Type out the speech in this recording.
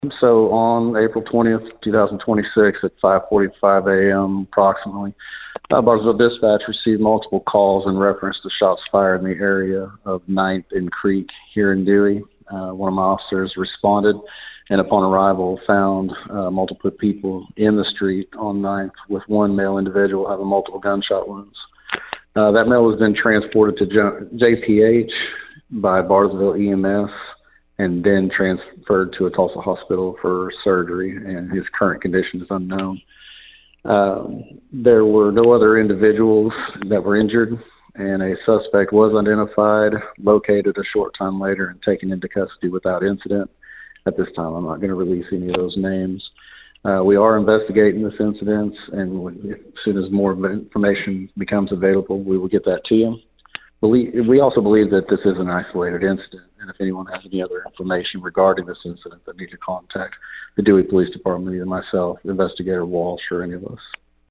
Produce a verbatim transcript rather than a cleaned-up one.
So on April twentieth, twenty twenty-six at five forty-five a m approximately, uh, Bartlesville Dispatch received multiple calls in reference to shots fired in the area of ninth and Creek here in Dewey. Uh, one of my officers responded and upon arrival found uh, multiple people in the street on ninth with one male individual having multiple gunshot wounds. Uh, that male was then transported to J P H by Bartlesville E M S and then transferred to a Tulsa hospital for surgery, and his current condition is unknown. Um, there were no other individuals that were injured, and a suspect was identified, located a short time later, and taken into custody without incident. At this time, I'm not going to release any of those names. Uh, we are investigating this incident, and as soon as more information becomes available, we will get that to you. We also believe that this is an isolated incident, and if anyone has any other information regarding this incident, they need to contact the Dewey Police Department, either myself, Investigator Walsh, or any of us.